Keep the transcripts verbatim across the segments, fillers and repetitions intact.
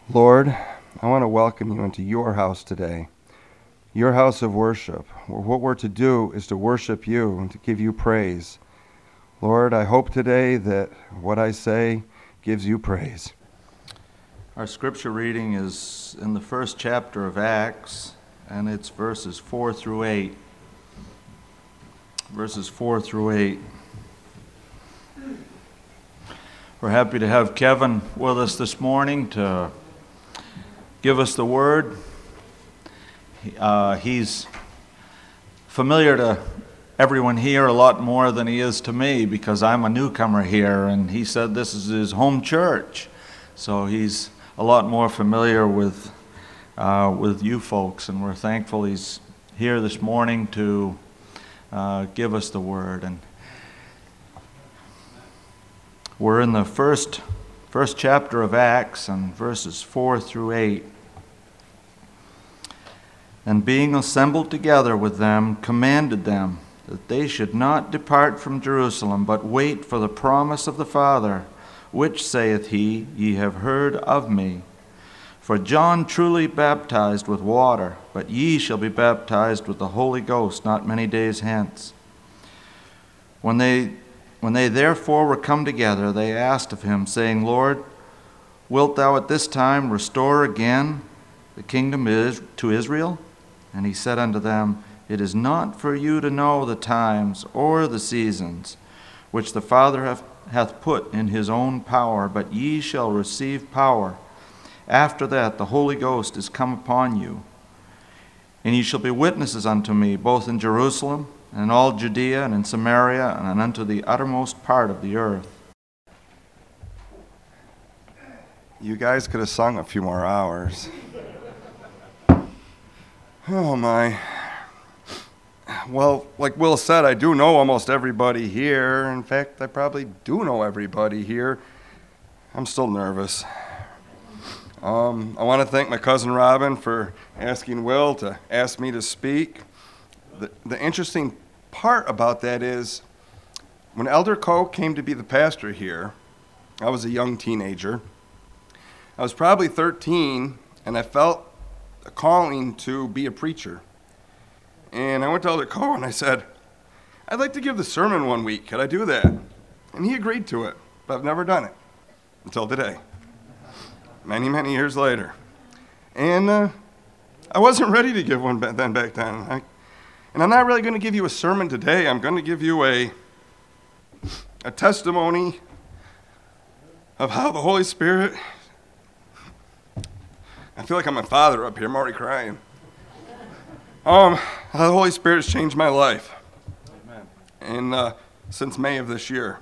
Lord, I want to welcome you into your house today, your house of worship, where what we're to do is to worship you and to give you praise. Lord, I hope today that what I say gives you praise. Our scripture reading is in the first chapter of Acts, and it's verses four through eight. Verses four through eight. We're happy to have Kevin with us this morning to give us the word. Uh, he's familiar to everyone here a lot more than he is to me because I'm a newcomer here, and he said this is his home church. So he's a lot more familiar with uh, with you folks, and we're thankful he's here this morning to uh, give us the word. And we're in the first first chapter of Acts, and verses four through eight. And being assembled together with them, commanded them that they should not depart from Jerusalem, but wait for the promise of the Father, which saith he, Ye have heard of me. For John truly baptized with water, but ye shall be baptized with the Holy Ghost not many days hence. When they, when they therefore were come together, they asked of him, saying, Lord, wilt thou at this time restore again the kingdom to Israel? And he said unto them, It is not for you to know the times or the seasons which the Father hath, hath put in his own power, but ye shall receive power. After that the Holy Ghost is come upon you. And ye shall be witnesses unto me, both in Jerusalem, and in all Judea, and in Samaria, and unto the uttermost part of the earth. You guys could have sung a few more hours. Oh my. Well, like Will said, I do know almost everybody here. In fact, I probably do know everybody here. I'm still nervous. Um, I want to thank my cousin Robin for asking Will to ask me to speak. The, the interesting part about that is when Elder Koch came to be the pastor here, I was a young teenager. I was probably thirteen, and I felt a calling to be a preacher. And I went to Elder Koch and I said, I'd like to give the sermon one week. Could I do that? And he agreed to it, but I've never done it until today, many, many years later. And uh, I wasn't ready to give one then back then. I, and I'm not really going to give you a sermon today. I'm going to give you a, a testimony of how the Holy Spirit, I feel like I'm a father up here. I'm already crying. Um, how the Holy Spirit has changed my life. Amen. And uh, since May of this year.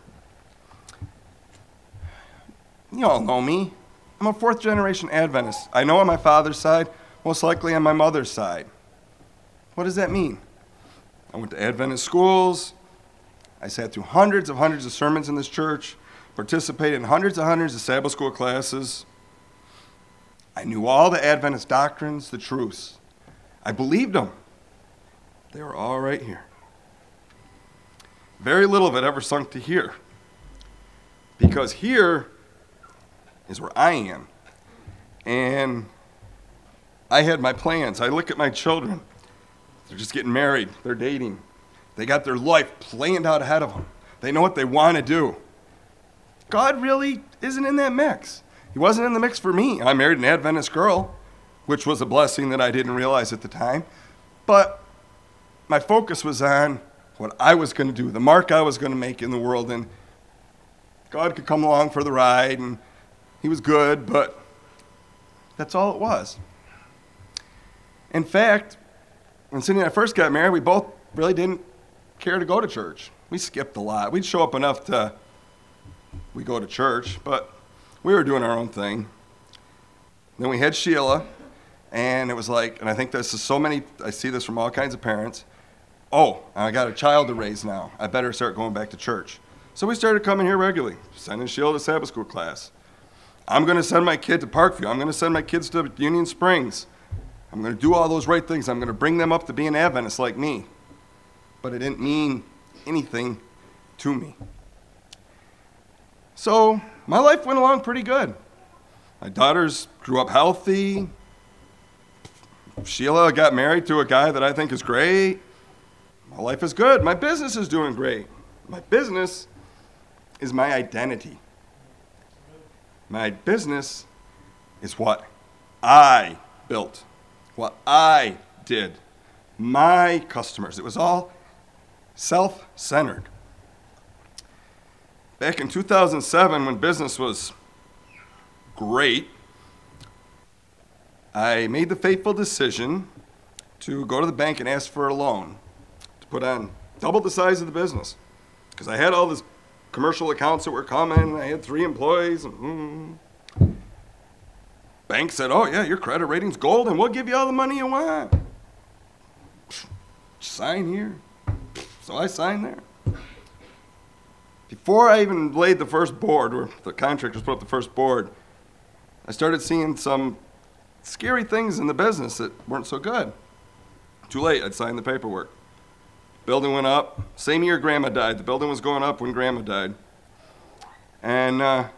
You all know me. I'm a fourth generation Adventist. I know on my father's side, most likely on my mother's side. What does that mean? I went to Adventist schools. I sat through hundreds of hundreds of sermons in this church, participated in hundreds and hundreds of Sabbath school classes. I knew all the Adventist doctrines, the truths. I believed them. They were all right here. Very little of it ever sunk to here. Because here is where I am. And I had my plans. I look at my children. They're just getting married. They're dating. They got their life planned out ahead of them. They know what they want to do. God really isn't in that mix. He wasn't in the mix for me. I married an Adventist girl, which was a blessing that I didn't realize at the time. But my focus was on what I was going to do, the mark I was going to make in the world. And God could come along for the ride, and he was good, but that's all it was. In fact, when Cindy and I first got married, we both really didn't care to go to church. We skipped a lot. We'd show up enough to, we go to church, but we were doing our own thing. Then we had Sheila, and it was like, and I think this is so many, I see this from all kinds of parents, oh, I got a child to raise now. I better start going back to church. So we started coming here regularly, sending Sheila to Sabbath school class. I'm going to send my kid to Parkview. I'm going to send my kids to Union Springs. I'm going to do all those right things. I'm going to bring them up to be an Adventist like me. But it didn't mean anything to me. So my life went along pretty good. My daughters grew up healthy. Sheila got married to a guy that I think is great. My life is good. My business is doing great. My business is my identity. My business is what I built, what I did, my customers. It was all self-centered. Back in two thousand seven, when business was great, I made the fateful decision to go to the bank and ask for a loan to put on double the size of the business. Because I had all these commercial accounts that were coming, I had three employees. And, mm. Bank said, oh yeah, your credit rating's gold and we'll give you all the money you want. Sign here. So I signed there. Before I even laid the first board, or the contractors put up the first board, I started seeing some scary things in the business that weren't so good. Too late, I'd signed the paperwork. Building went up. Same year Grandma died. The building was going up when Grandma died. And uh,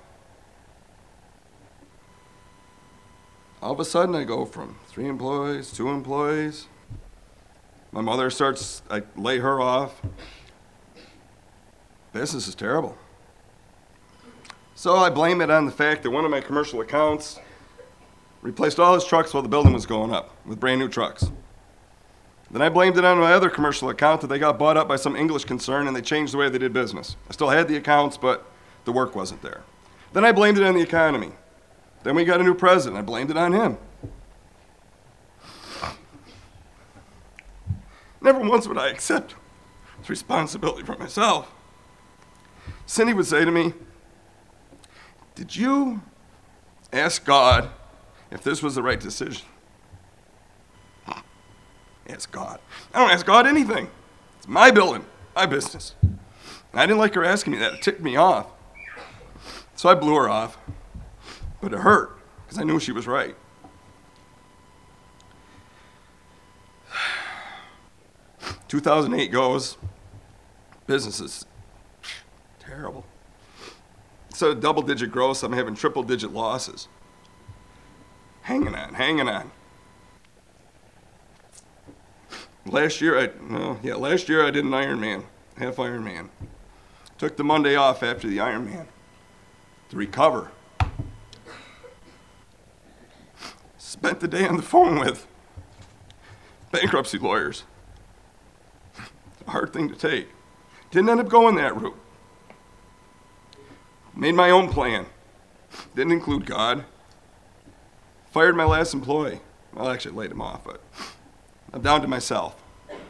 all of a sudden I go from three employees, two employees. My mother starts, I lay her off. Business is terrible. So I blame it on the fact that one of my commercial accounts replaced all his trucks while the building was going up with brand new trucks. Then I blamed it on my other commercial account that they got bought up by some English concern and they changed the way they did business. I still had the accounts, but the work wasn't there. Then I blamed it on the economy. Then we got a new president. I blamed it on him. Never once would I accept responsibility for myself. Cindy would say to me, did you ask God if this was the right decision? Ask God. I don't ask God anything. It's my building, my business. And I didn't like her asking me that. It ticked me off. So I blew her off. But it hurt, because I knew she was right. two thousand eight goes, business is terrible. Instead of double-digit growth, I'm having triple-digit losses. Hanging on, hanging on. Last year, I, no, yeah, last year I did an Ironman, half Ironman. Took the Monday off after the Ironman to recover. Spent the day on the phone with bankruptcy lawyers. It's a hard thing to take. Didn't end up going that route. Made my own plan. Didn't include God. Fired my last employee. Well, actually laid him off, but I'm down to myself.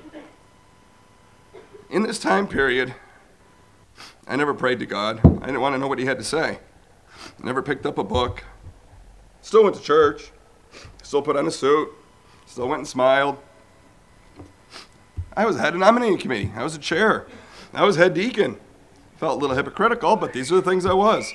In this time period, I never prayed to God. I didn't want to know what he had to say. I never picked up a book. Still went to church. Still put on a suit. Still went and smiled. I was head of nominating committee. I was a chair. I was head deacon. Felt a little hypocritical, but these are the things I was.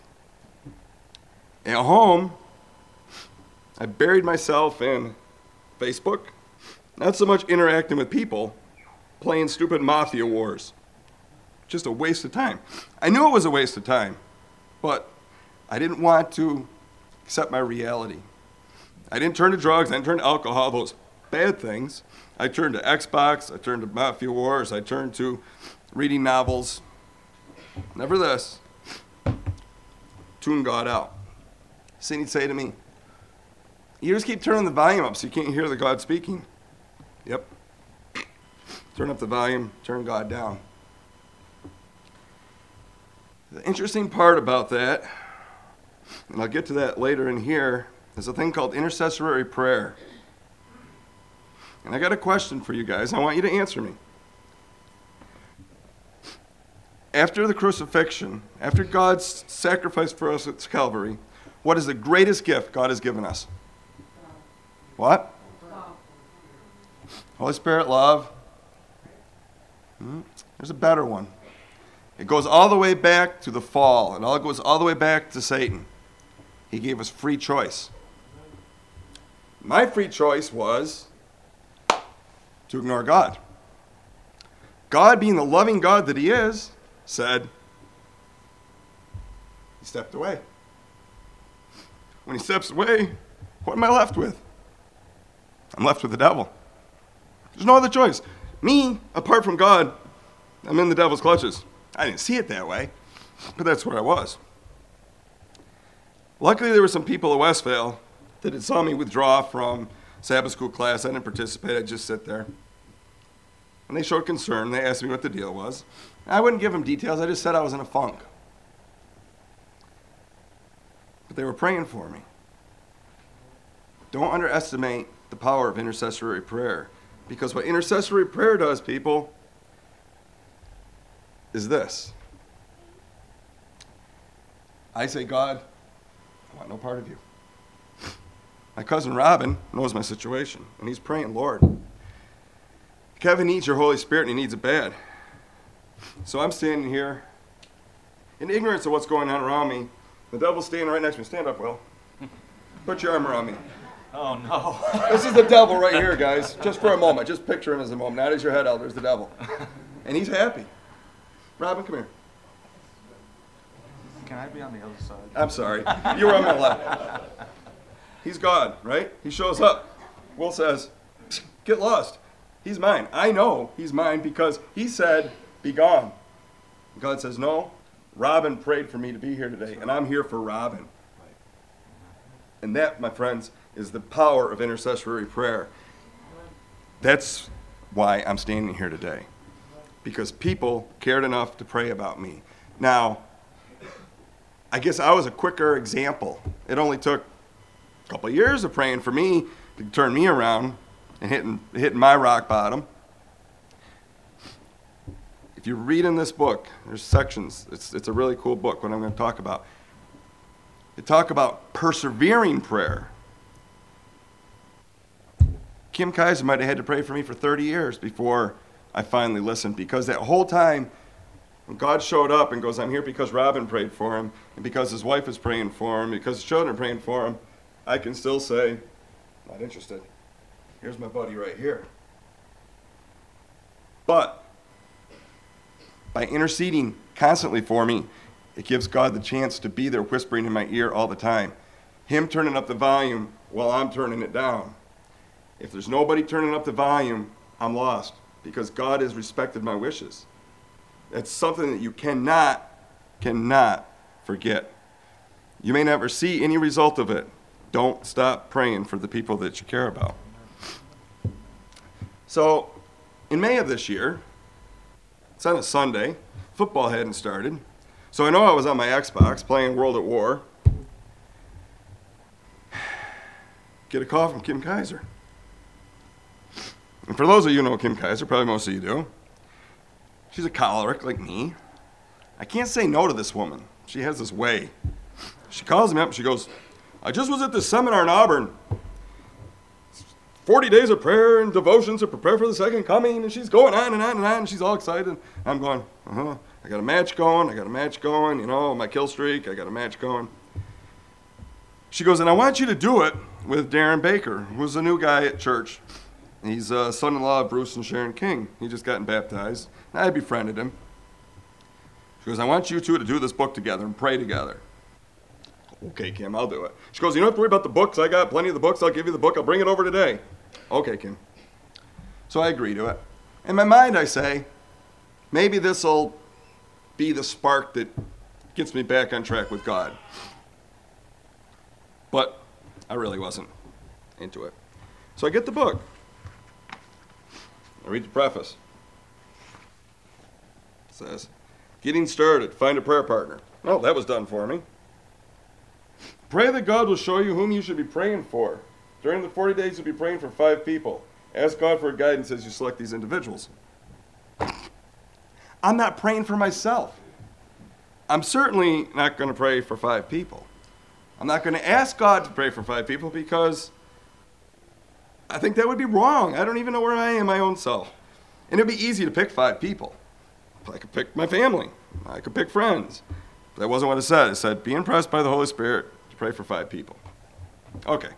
At home, I buried myself in Facebook. Not so much interacting with people, playing stupid mafia wars. Just a waste of time. I knew it was a waste of time, but I didn't want to accept my reality. I didn't turn to drugs, I didn't turn to alcohol, those bad things. I turned to Xbox, I turned to mafia wars, I turned to reading novels. Never this. Tune God out. Cindy'd say to me, you just keep turning the volume up so you can't hear the God speaking. Yep. Turn up the volume, turn God down. The interesting part about that, and I'll get to that later in here, is a thing called intercessory prayer. And I got a question for you guys. I want you to answer me. After the crucifixion, after God's sacrifice for us at Calvary, what is the greatest gift God has given us? What? Holy Spirit, love. Hmm? There's a better one. It goes all the way back to the fall. It all goes all the way back to Satan. He gave us free choice. My free choice was to ignore God. God, being the loving God that he is, said, he stepped away. when he steps away, what am I left with? I'm left with the devil. There's no other choice. Me, apart from God, I'm in the devil's clutches. I didn't see it that way, but that's where I was. Luckily, there were some people at Westvale that had saw me withdraw from Sabbath school class. I didn't participate. I'd just sit there. And they showed concern. They asked me what the deal was. I wouldn't give them details. I just said I was in a funk. But they were praying for me. Don't underestimate the power of intercessory prayer. Because what intercessory prayer does, people, is this. I say, God, I want no part of you. My cousin Robin knows my situation, and he's praying, Lord, Kevin needs your Holy Spirit, and he needs it bad. So I'm standing here in ignorance of what's going on around me. The devil's standing right next to me. Stand up, Will. Put your arm around me. Oh, no. This is the devil right here, guys. Just for a moment. Just picture him as a moment. Not as your head elder, as the devil. And he's happy. Robin, come here. Can I be on the other side? I'm sorry. You were on my left. He's God, right? He shows up. Will says, get lost. He's mine. I know he's mine because he said, be gone. God says, no. Robin prayed for me to be here today, and I'm here for Robin. And that, my friends, is the power of intercessory prayer. That's why I'm standing here today, because people cared enough to pray about me. Now, I guess I was a quicker example. It only took a couple of years of praying for me to turn me around and hitting, hitting my rock bottom. If you read in this book, there's sections. It's, it's a really cool book, what I'm going to talk about. They talk about persevering prayer. Kim Kaiser might have had to pray for me for thirty years before I finally listened, because that whole time, when God showed up and goes, I'm here because Robin prayed for him, and because his wife is praying for him, because his children are praying for him, I can still say, not interested. Here's my buddy right here. But by interceding constantly for me, it gives God the chance to be there whispering in my ear all the time. Him turning up the volume while I'm turning it down. If there's nobody turning up the volume, I'm lost, because God has respected my wishes. That's something that you cannot, cannot forget. You may never see any result of it. Don't stop praying for the people that you care about. So, in May of this year, it's on a Sunday, football hadn't started, so I know I was on my Xbox playing World at War. Get a call from Kim Kaiser. And for those of you who know Kim Kaiser, probably most of you do, she's a choleric like me. I can't say no to this woman. She has this way. She calls me up and she goes, I just was at this seminar in Auburn. forty days of prayer and devotions to prepare for the second coming, and she's going on and on and on, and she's all excited. I'm going, uh-huh, I got a match going, I got a match going, you know, my kill streak, I got a match going. She goes, and I want you to do it with Darren Baker, who's a new guy at church. He's a son-in-law of Bruce and Sharon King. He just gotten baptized. I befriended him. She goes, I want you two to do this book together and pray together. Okay, Kim, I'll do it. She goes, you don't have to worry about the books. I got plenty of the books. I'll give you the book. I'll bring it over today. Okay, Kim. So I agree to it. In my mind, I say, maybe this will be the spark that gets me back on track with God. But I really wasn't into it. So I get the book. I read the preface. It says, getting started, find a prayer partner. Well, that was done for me. Pray that God will show you whom you should be praying for. During the forty days, you'll be praying for five people. Ask God for guidance as you select these individuals. I'm not praying for myself. I'm certainly not going to pray for five people. I'm not going to ask God to pray for five people because I think that would be wrong. I don't even know where I am my own self. And it'd be easy to pick five people. I could pick my family. I could pick friends. But that wasn't what it said. It said, be impressed by the Holy Spirit to pray for five people. Okay.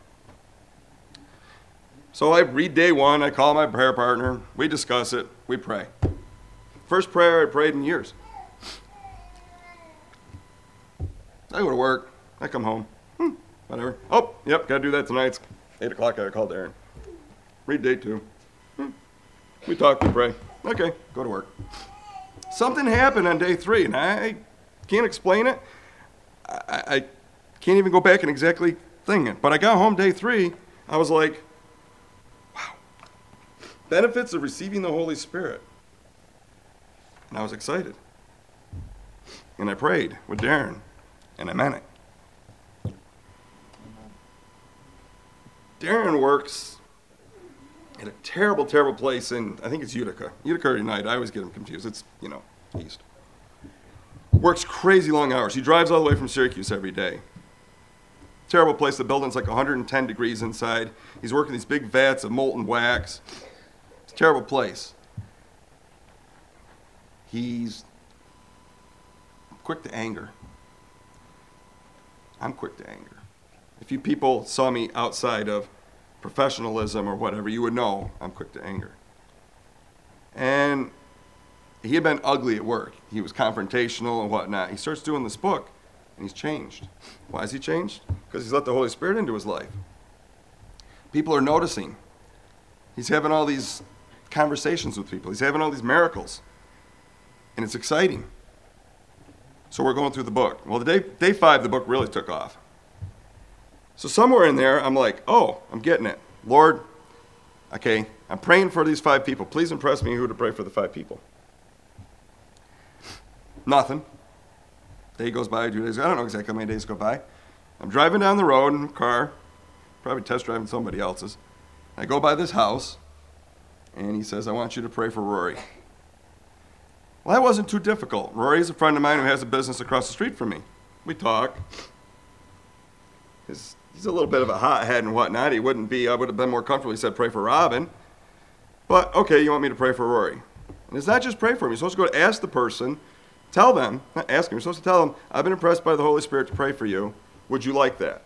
So I read day one. I call my prayer partner. We discuss it. We pray. First prayer I prayed in years. I go to work. I come home. Hmm, whatever. Oh, yep, got to do that tonight. It's eight o'clock, I called Darren. Read day two. Hmm. We talk, we pray. Okay, go to work. Something happened on day three, and I can't explain it. I, I can't even go back and exactly think it. But I got home day three, I was like, wow. Benefits of receiving the Holy Spirit. And I was excited. And I prayed with Darren, and I meant it. Darren works in a terrible, terrible place in, I think it's Utica. Utica or United, I always get them confused. It's, you know, east. Works crazy long hours. He drives all the way from Syracuse every day. Terrible place. The building's like one hundred ten degrees inside. He's working these big vats of molten wax. It's a terrible place. He's quick to anger. I'm quick to anger. If you people saw me outside of professionalism or whatever, you would know I'm quick to anger. And he had been ugly at work. He was confrontational and whatnot. He starts doing this book, and he's changed. Why has he changed? Because he's let the Holy Spirit into his life. People are noticing. He's having all these conversations with people. He's having all these miracles. And it's exciting. So we're going through the book. Well, the day, day five, the book really took off. So somewhere in there, I'm like, oh, I'm getting it. Lord, okay, I'm praying for these five people. Please impress me who to pray for the five people. Nothing. Day goes by, two days. I don't know exactly how many days go by. I'm driving down the road in a car, probably test driving somebody else's. I go by this house, and he says, I want you to pray for Rory. Well, that wasn't too difficult. Rory's a friend of mine who has a business across the street from me. We talk. His, he's a little bit of a hothead and whatnot. He wouldn't be, I would have been more comfortable. He said, pray for Robin. But, okay, you want me to pray for Rory. And it's not just pray for him. You're supposed to go to ask the person, tell them, not ask him, you're supposed to tell them, I've been impressed by the Holy Spirit to pray for you. Would you like that?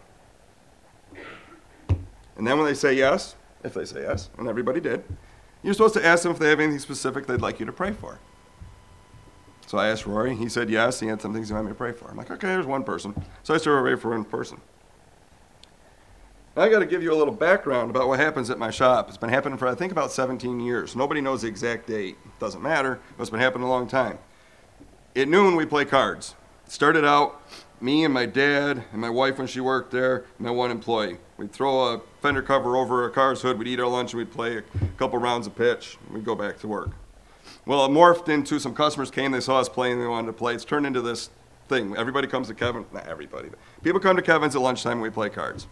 And then when they say yes, if they say yes, and everybody did, you're supposed to ask them if they have anything specific they'd like you to pray for. So I asked Rory. He said yes. He had some things he wanted me to pray for. I'm like, okay, there's one person. So I started praying for one person. Now I got to give you a little background about what happens at my shop. It's been happening for, I think, about seventeen years. Nobody knows the exact date. It doesn't matter, but it's been happening a long time. At noon, we play cards. It started out, me and my dad and my wife when she worked there, and my one employee. We'd throw a fender cover over a car's hood, we'd eat our lunch, and we'd play a couple rounds of pitch, and we'd go back to work. Well, it morphed into some customers came, they saw us playing, they wanted to play. It's turned into this thing. Everybody comes to Kevin, not everybody, but people come to Kevin's at lunchtime and we play cards.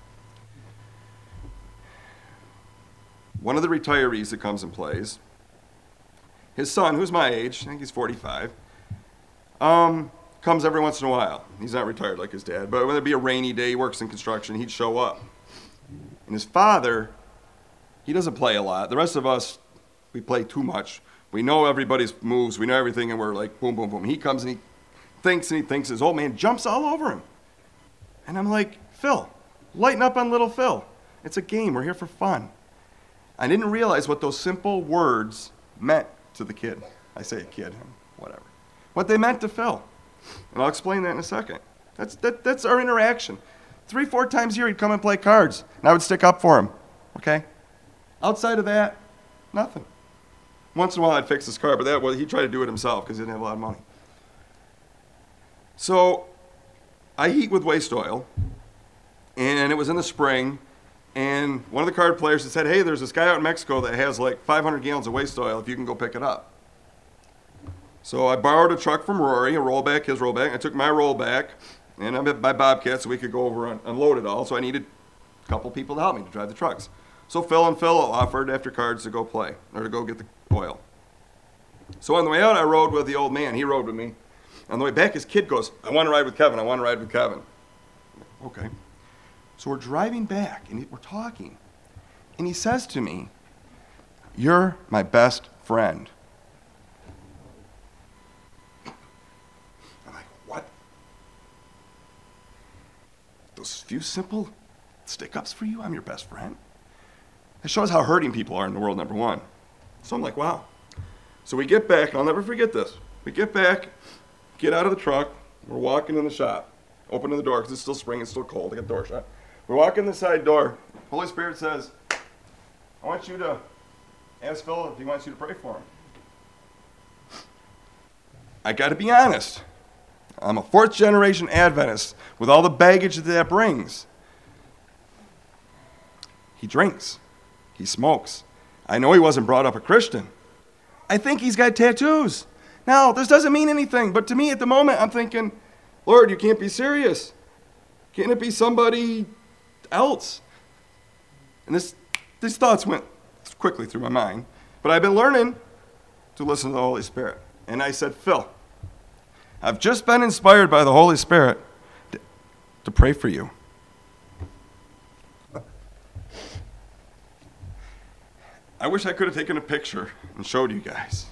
One of the retirees that comes and plays, his son, who's my age, I think he's forty-five, um, comes every once in a while. He's not retired like his dad, but when there'd be a rainy day, he works in construction, he'd show up. And his father, he doesn't play a lot. The rest of us, we play too much. We know everybody's moves, we know everything, and we're like, boom, boom, boom. He comes and he thinks and he thinks, his old man jumps all over him. And I'm like, Phil, lighten up on little Phil. It's a game, we're here for fun. I didn't realize what those simple words meant to the kid. I say a kid, whatever. What they meant to Phil. And I'll explain that in a second. That's, that, that's our interaction. Three, four times a year he'd come and play cards, and I would stick up for him, okay? Outside of that, nothing. Once in a while I'd fix his car, but that was, he tried to do it himself because he didn't have a lot of money. So I heat with waste oil, and it was in the spring, and one of the card players had said, hey, there's this guy out in Mexico that has like five hundred gallons of waste oil if you can go pick it up. So I borrowed a truck from Rory, a rollback, his rollback. I took my rollback, and I had my Bobcat so we could go over and unload it all, so I needed a couple people to help me to drive the trucks. So Phil and Phil offered after cards to go play, or to go get the oil. So on the way out, I rode with the old man. He rode with me. On the way back, his kid goes, I want to ride with Kevin. I want to ride with Kevin. Okay. So we're driving back, and we're talking. And he says to me, you're my best friend. I'm like, what? Those few simple stick-ups for you? I'm your best friend? It shows how hurting people are in the world, number one. So I'm like, wow. So we get back, and I'll never forget this. We get back, get out of the truck, we're walking in the shop, opening the door, because it's still spring, it's still cold, I got the door shut. We walk in the side door. Holy Spirit says, I want you to ask Phil if he wants you to pray for him. I got to be honest. I'm a fourth generation Adventist with all the baggage that that brings. He drinks. He smokes. I know he wasn't brought up a Christian. I think he's got tattoos. Now, this doesn't mean anything, but to me at the moment, I'm thinking, Lord, you can't be serious. Can't it be somebody else? And this, these thoughts went quickly through my mind, but I've been learning to listen to the Holy Spirit. And I said, Phil, I've just been inspired by the Holy Spirit to, to pray for you. I wish I could have taken a picture and showed you guys.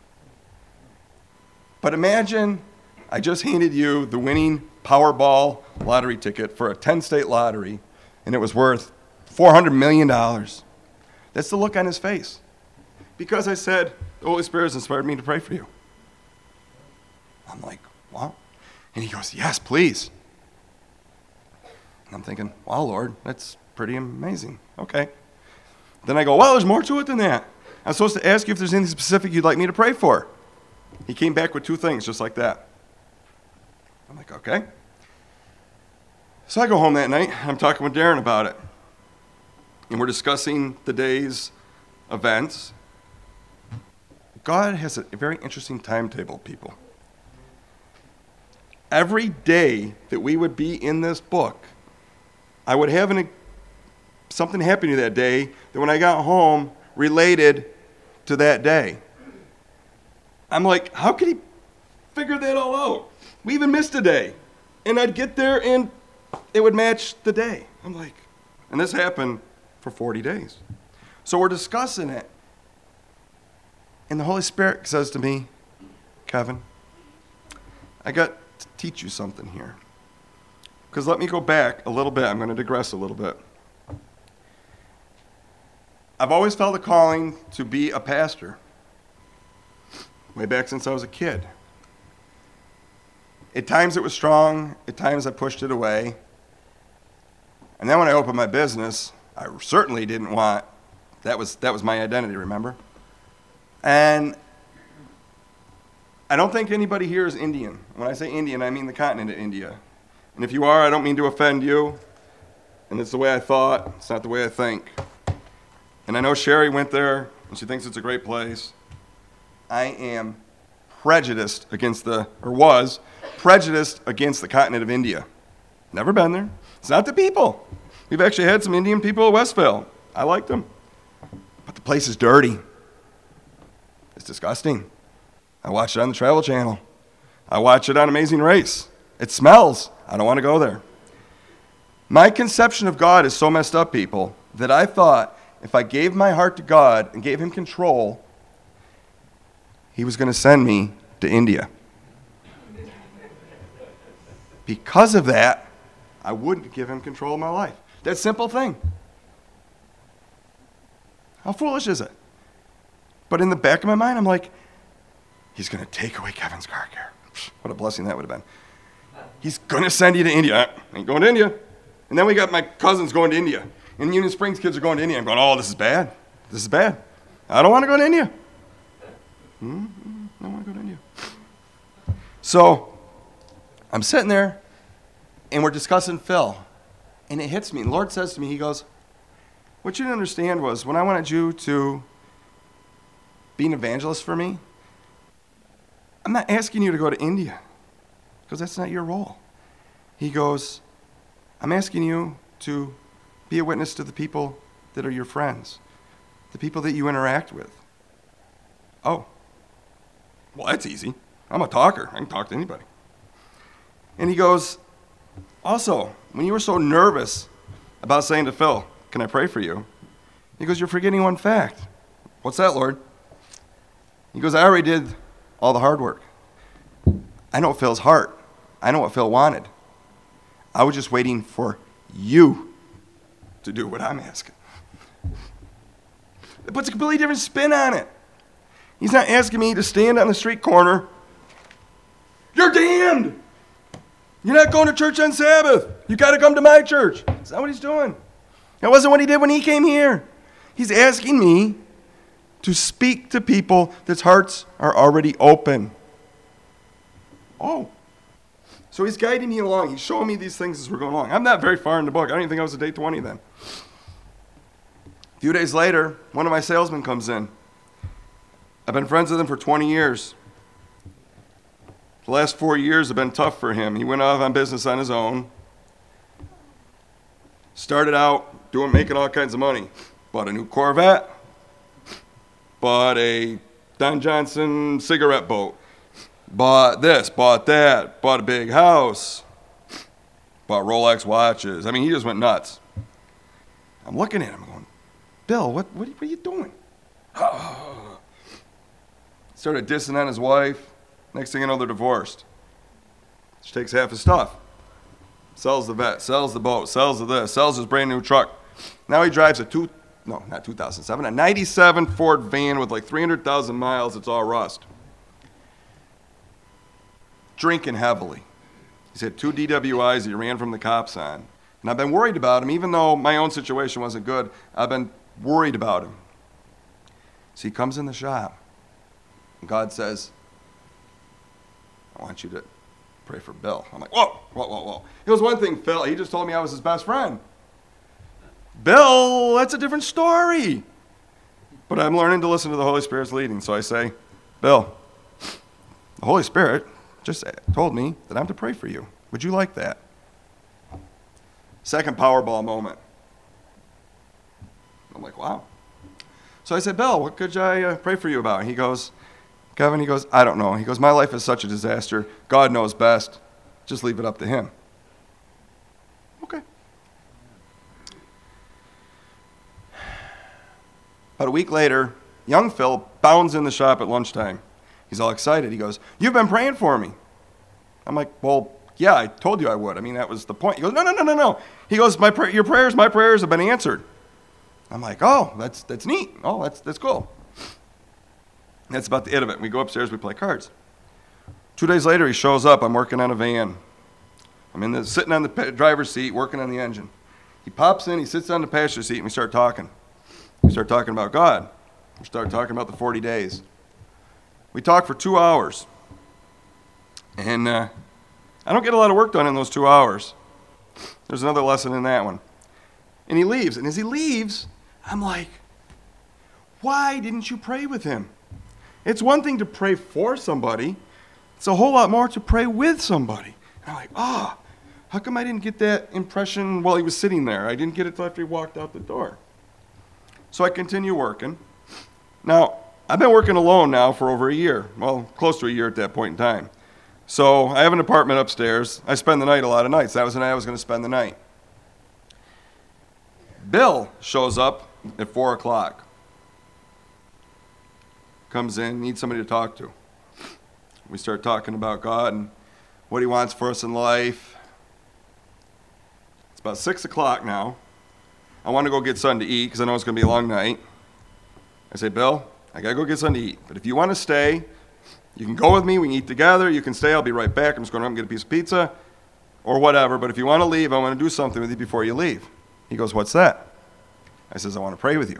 But imagine I just handed you the winning Powerball lottery ticket for a ten-state lottery, and it was worth four hundred million dollars. That's the look on his face. Because I said, the Holy Spirit has inspired me to pray for you. I'm like, wow. And he goes, yes, please. And I'm thinking, wow, Lord, that's pretty amazing. Okay. Then I go, well, there's more to it than that. I'm supposed to ask you if there's anything specific you'd like me to pray for. He came back with two things, just like that. I'm like, okay. So I go home that night, and I'm talking with Darren about it. And we're discussing the day's events. God has a very interesting timetable, people. Every day that we would be in this book, I would have an, something happen to me that day that when I got home related to that day. I'm like, how could he figure that all out? We even missed a day. And I'd get there and it would match the day. I'm like, and this happened for forty days. So we're discussing it. And the Holy Spirit says to me, Kevin, I got to teach you something here. Because let me go back a little bit. I'm going to digress a little bit. I've always felt a calling to be a pastor. Way back since I was a kid. At times it was strong. At times I pushed it away. And then when I opened my business, I certainly didn't want, that was, that was my identity, remember? And I don't think anybody here is Indian. When I say Indian, I mean the continent of India. And if you are, I don't mean to offend you. And it's the way I thought. It's not the way I think. And I know Sherry went there, and she thinks it's a great place. I am prejudiced against the, or was, prejudiced against the continent of India. Never been there. It's not the people. We've actually had some Indian people at Westville. I like them. But the place is dirty. It's disgusting. I watch it on the Travel Channel. I watch it on Amazing Race. It smells. I don't want to go there. My conception of God is so messed up, people, that I thought if I gave my heart to God and gave him control, he was going to send me to India. Because of that, I wouldn't give him control of my life. That simple thing. How foolish is it? But in the back of my mind, I'm like, he's going to take away Kevin's car care. What a blessing that would have been. He's going to send you to India. I ain't going to India. And then we got my cousins going to India. And Union Springs kids are going to India. I'm going, oh, this is bad. This is bad. I don't want to go to India. Mm-hmm. I don't want to go to India. So I'm sitting there, and we're discussing Phil. And it hits me. And the Lord says to me, he goes, what you didn't understand was when I wanted you to be an evangelist for me, I'm not asking you to go to India because that's not your role. He goes, I'm asking you to be a witness to the people that are your friends, the people that you interact with. Oh, well, that's easy. I'm a talker. I can talk to anybody. And he goes, also, when you were so nervous about saying to Phil, can I pray for you? He goes, you're forgetting one fact. What's that, Lord? He goes, I already did all the hard work. I know Phil's heart. I know what Phil wanted. I was just waiting for you to do what I'm asking. It puts a completely different spin on it. He's not asking me to stand on the street corner. You're damned. You're not going to church on Sabbath. You got to come to my church. Is that what he's doing? That wasn't what he did when he came here. He's asking me to speak to people whose hearts are already open. Oh. So he's guiding me along. He's showing me these things as we're going along. I'm not very far in the book. I don't even think I was at day twenty then. A few days later, one of my salesmen comes in. I've been friends with him for twenty years. The last four years have been tough for him. He went off on business on his own. Started out doing making all kinds of money. Bought a new Corvette. Bought a Don Johnson cigarette boat. Bought this, bought that. Bought a big house. Bought Rolex watches. I mean, he just went nuts. I'm looking at him going, Bill, what, what, what are you doing? Started dissing on his wife. Next thing you know, they're divorced. She takes half his stuff. Sells the vet, sells the boat, sells the this, sells his brand new truck. Now he drives a two, no, not two thousand seven, a ninety-seven Ford van with like three hundred thousand miles. It's all rust. Drinking heavily. He's had two D W Is he ran from the cops on. And I've been worried about him, even though my own situation wasn't good. I've been worried about him. So he comes in the shop. And God says, I want you to pray for Bill. I'm like, whoa, whoa, whoa, whoa. It was one thing, Phil. He just told me I was his best friend. Bill, that's a different story. But I'm learning to listen to the Holy Spirit's leading. So I say, Bill, the Holy Spirit just told me that I'm to pray for you. Would you like that? Second Powerball moment. I'm like, wow. So I said, Bill, what could I uh, pray for you about? And he goes, Kevin, he goes, I don't know. He goes, my life is such a disaster. God knows best. Just leave it up to him. Okay. About a week later, young Phil bounds in the shop at lunchtime. He's all excited. He goes, you've been praying for me. I'm like, well, yeah, I told you I would. I mean, that was the point. He goes, no, no, no, no, no. He goes, my pray- your prayers, my prayers have been answered. I'm like, oh, that's that's neat. Oh, that's that's cool. That's about the end of it. We go upstairs, we play cards. Two days later, he shows up. I'm working on a van. I'm in the, sitting on the driver's seat, working on the engine. He pops in, he sits on the passenger seat, and we start talking. We start talking about God. We start talking about the forty days. We talk for two hours. And uh, I don't get a lot of work done in those two hours. There's another lesson in that one. And he leaves. And as he leaves, I'm like, why didn't you pray with him? It's one thing to pray for somebody. It's a whole lot more to pray with somebody. And I'm like, ah, oh, how come I didn't get that impression while he was sitting there? I didn't get it until after he walked out the door. So I continue working. Now, I've been working alone now for over a year. Well, close to a year at that point in time. So I have an apartment upstairs. I spend the night a lot of nights. That was the night I was going to spend the night. Bill shows up at four o'clock. Comes in, needs somebody to talk to. We start talking about God and what he wants for us in life. It's about six o'clock now. I want to go get something to eat because I know it's going to be a long night. I say, Bill, I got to go get something to eat. But if you want to stay, you can go with me. We can eat together. You can stay. I'll be right back. I'm just going to get a piece of pizza or whatever. But if you want to leave, I want to do something with you before you leave. He goes, what's that? I says, I want to pray with you.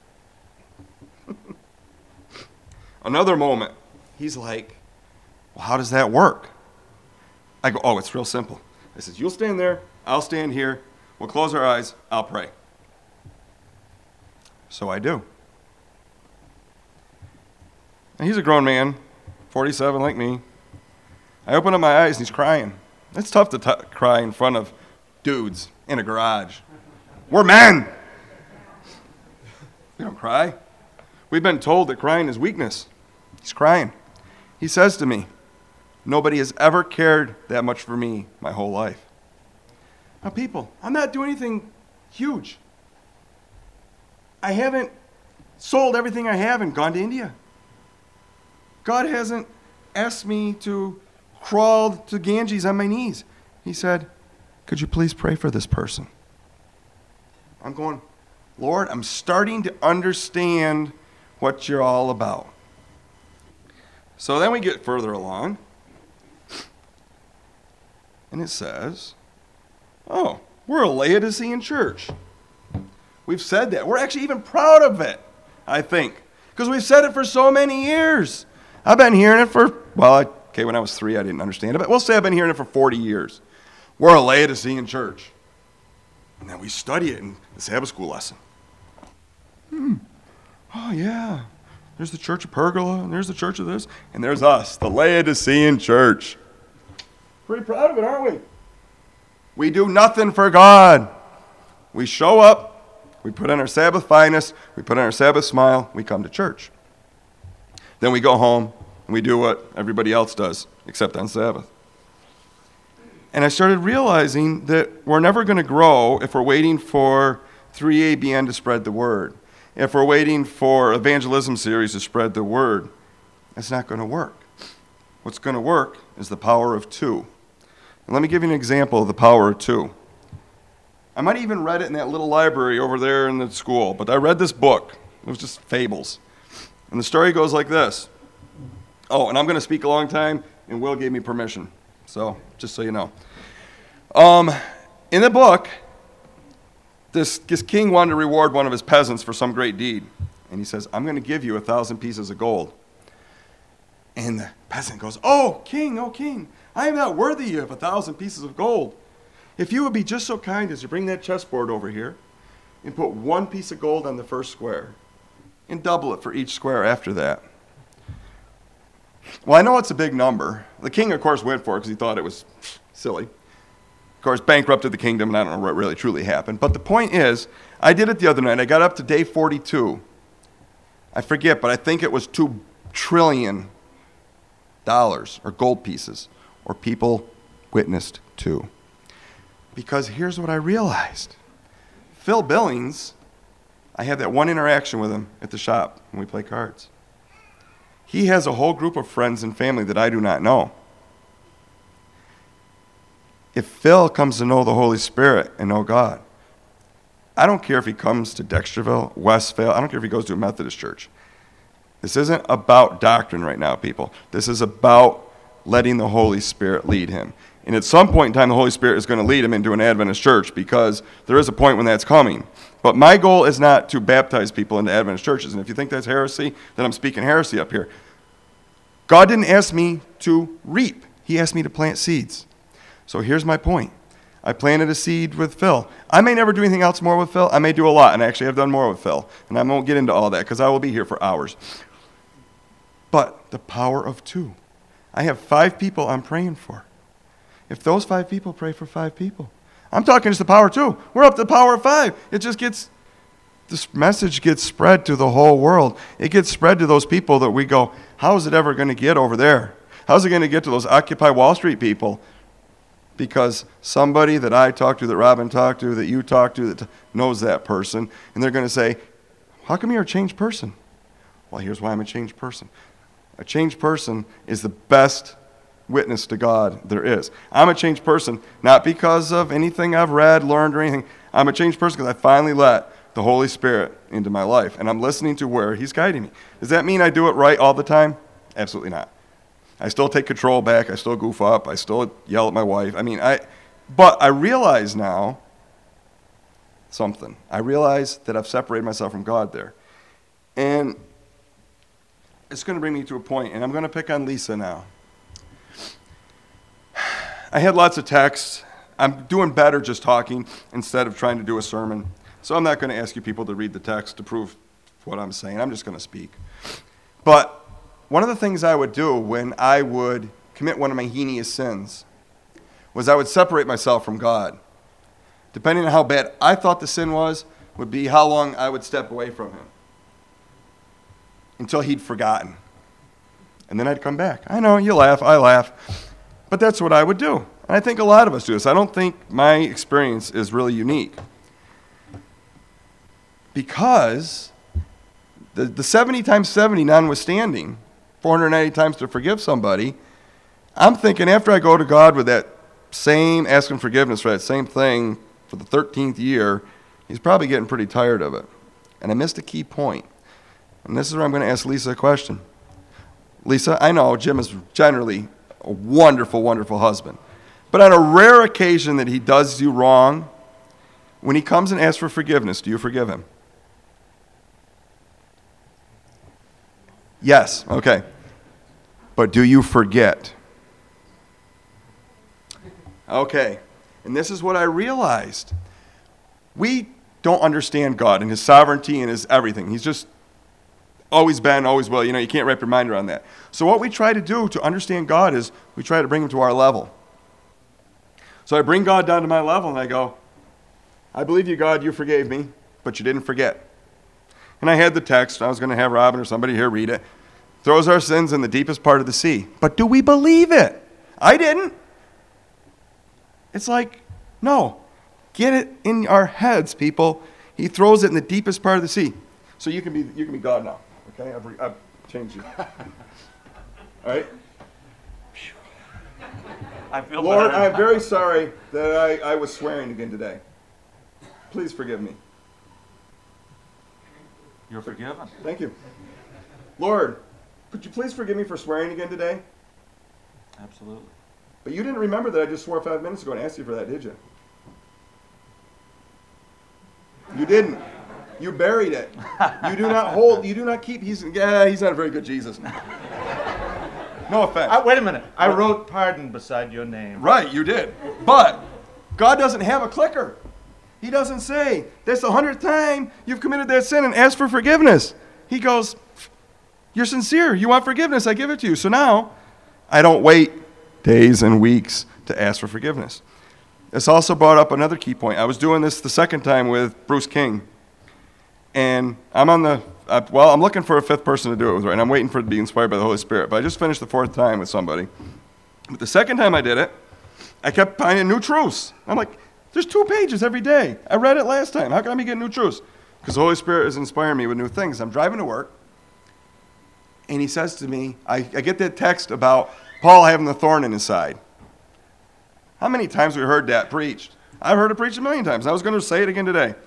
Another moment. He's like, well, how does that work? I go, oh, it's real simple. I says, you'll stand there. I'll stand here. We'll close our eyes. I'll pray. So I do. And he's a grown man, forty-seven like me. I open up my eyes and he's crying. It's tough to t- cry in front of dudes in a garage. We're men. We don't cry. We've been told that crying is weakness. He's crying. He says to me, nobody has ever cared that much for me my whole life. Now, people, I'm not doing anything huge. I haven't sold everything I have and gone to India. God hasn't asked me to crawl to Ganges on my knees. He said, could you please pray for this person? I'm going, Lord, I'm starting to understand what you're all about. So then we get further along. And it says, oh, we're a Laodicean church. We've said that. We're actually even proud of it, I think, because we've said it for so many years. I've been hearing it for, well, I, okay, when I was three, I didn't understand it, but we'll say I've been hearing it for forty years. We're a Laodicean church. And then we study it in the Sabbath school lesson. Hmm. Oh, yeah. There's the church of Pergola, and there's the church of this, and there's us, the Laodicean church. Pretty proud of it, aren't we? We do nothing for God. We show up, we put on our Sabbath finest, we put on our Sabbath smile, we come to church. Then we go home, and we do what everybody else does, except on Sabbath. And I started realizing that we're never going to grow if we're waiting for three A B N to spread the word. If we're waiting for evangelism series to spread the word, it's not going to work. What's going to work is the power of two. And let me give you an example of the power of two. I might have even read it in that little library over there in the school, but I read this book. It was just fables. And the story goes like this. Oh, and I'm going to speak a long time, and Will gave me permission. So, just so you know. Um, in the book, This, this king wanted to reward one of his peasants for some great deed. And he says, I'm going to give you a thousand pieces of gold. And the peasant goes, oh, king, oh, king, I am not worthy of a thousand pieces of gold. If you would be just so kind as to bring that chessboard over here and put one piece of gold on the first square and double it for each square after that. Well, I know it's a big number. The king, of course, went for it because he thought it was silly. Of course, bankrupted the kingdom, and I don't know what really truly happened. But the point is, I did it the other night. I got up to day forty-two. I forget, but I think it was two trillion dollars or gold pieces, or people witnessed to. Because here's what I realized. Phil Billings, I had that one interaction with him at the shop when we play cards. He has a whole group of friends and family that I do not know. If Phil comes to know the Holy Spirit and know God, I don't care if he comes to Dexterville, Westvale, I don't care if he goes to a Methodist church. This isn't about doctrine right now, people. This is about letting the Holy Spirit lead him. And at some point in time, the Holy Spirit is going to lead him into an Adventist church because there is a point when that's coming. But my goal is not to baptize people into Adventist churches. And if you think that's heresy, then I'm speaking heresy up here. God didn't ask me to reap. He asked me to plant seeds. So here's my point. I planted a seed with Phil. I may never do anything else more with Phil. I may do a lot, and I actually have done more with Phil. And I won't get into all that because I will be here for hours. But the power of two. I have five people I'm praying for. If those five people pray for five people, I'm talking just the power of two. We're up to the power of five. It just gets, this message gets spread to the whole world. It gets spread to those people that we go, how is it ever going to get over there? How's it going to get to those Occupy Wall Street people? Because somebody that I talked to, that Robin talked to, that you talked to, that knows that person, and they're going to say, how come you're a changed person? Well, here's why I'm a changed person. A changed person is the best witness to God there is. I'm a changed person, not because of anything I've read, learned, or anything. I'm a changed person because I finally let the Holy Spirit into my life, and I'm listening to where He's guiding me. Does that mean I do it right all the time? Absolutely not. I still take control back. I still goof up. I still yell at my wife. I mean, I, but I realize now something. I realize that I've separated myself from God there. And it's going to bring me to a point, and I'm going to pick on Lisa now. I had lots of texts. I'm doing better just talking instead of trying to do a sermon. So I'm not going to ask you people to read the text to prove what I'm saying. I'm just going to speak. But one of the things I would do when I would commit one of my heinous sins was I would separate myself from God. Depending on how bad I thought the sin was, would be how long I would step away from Him until He'd forgotten. And then I'd come back. I know, you laugh, I laugh. But that's what I would do. And I think a lot of us do this. I don't think my experience is really unique. Because the, the seventy times seventy notwithstanding, four hundred ninety times to forgive somebody, I'm thinking after I go to God with that same asking forgiveness for that same thing for the thirteenth year, He's probably getting pretty tired of it. And I missed a key point. And this is where I'm going to ask Lisa a question. Lisa, I know Jim is generally a wonderful, wonderful husband. But on a rare occasion that he does you wrong, when he comes and asks for forgiveness, do you forgive him? Yes, okay. But do you forget? Okay. And this is what I realized. We don't understand God and his sovereignty and his everything. He's just always been, always will. You know, you can't wrap your mind around that. So what we try to do to understand God is we try to bring him to our level. So I bring God down to my level and I go, I believe you, God, you forgave me, but you didn't forget. And I had the text. I was going to have Robin or somebody here read it. Throws our sins in the deepest part of the sea. But do we believe it? I didn't. It's like, no. Get it in our heads, people. He throws it in the deepest part of the sea. So you can be you can be God now. Okay? I've, re- I've changed you. All right? I feel Lord, better. I'm very sorry that I, I was swearing again today. Please forgive me. You're forgiven. Thank you. Lord, could you please forgive me for swearing again today? Absolutely. But you didn't remember that I just swore five minutes ago and asked you for that, did you? You didn't. You buried it. You do not hold, you do not keep, he's, yeah, he's not a very good Jesus. No offense. Uh, wait a minute. I wrote pardon beside your name. Right, you did. But God doesn't have a clicker. He doesn't say, that's the hundredth time you've committed that sin and ask for forgiveness. He goes, you're sincere. You want forgiveness. I give it to you. So now I don't wait days and weeks to ask for forgiveness. This also brought up another key point. I was doing this the second time with Bruce King. And I'm on the, uh, well, I'm looking for a fifth person to do it with, right? And I'm waiting for it to be inspired by the Holy Spirit. But I just finished the fourth time with somebody. But the second time I did it, I kept finding new truths. I'm like, there's two pages every day. I read it last time. How can I be getting new truths? Because the Holy Spirit is inspiring me with new things. I'm driving to work, and he says to me, I, I get that text about Paul having the thorn in his side. How many times have we heard that preached? I've heard it preached a million times. I was going to say it again today.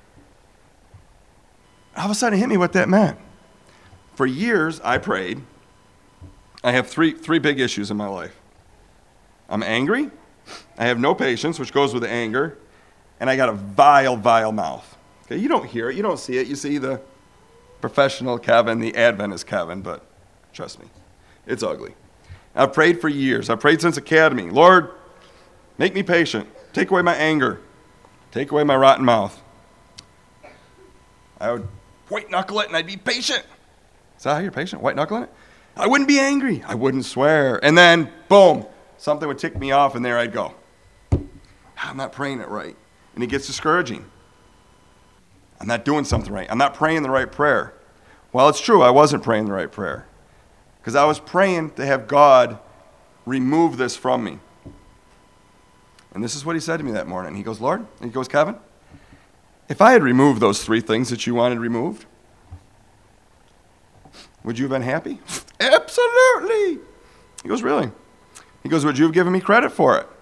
All of a sudden, it hit me what that meant. For years, I prayed. I have three, three big issues in my life. I'm angry. I have no patience, which goes with the anger. And I got a vile, vile mouth. Okay, you don't hear it. You don't see it. You see the professional Kevin, the Adventist Kevin, but trust me, it's ugly. I've prayed for years. I've prayed since academy. Lord, make me patient. Take away my anger. Take away my rotten mouth. I would white knuckle it and I'd be patient. Is that how you're patient? White knuckling it? I wouldn't be angry. I wouldn't swear. And then, boom, something would tick me off and there I'd go. I'm not praying it right. And it gets discouraging. I'm not doing something right. I'm not praying the right prayer. Well, it's true. I wasn't praying the right prayer. Because I was praying to have God remove this from me. And this is what he said to me that morning. He goes, Lord, and he goes, Kevin, if I had removed those three things that you wanted removed, would you have been happy? Absolutely. He goes, really? He goes, would you have given me credit for it?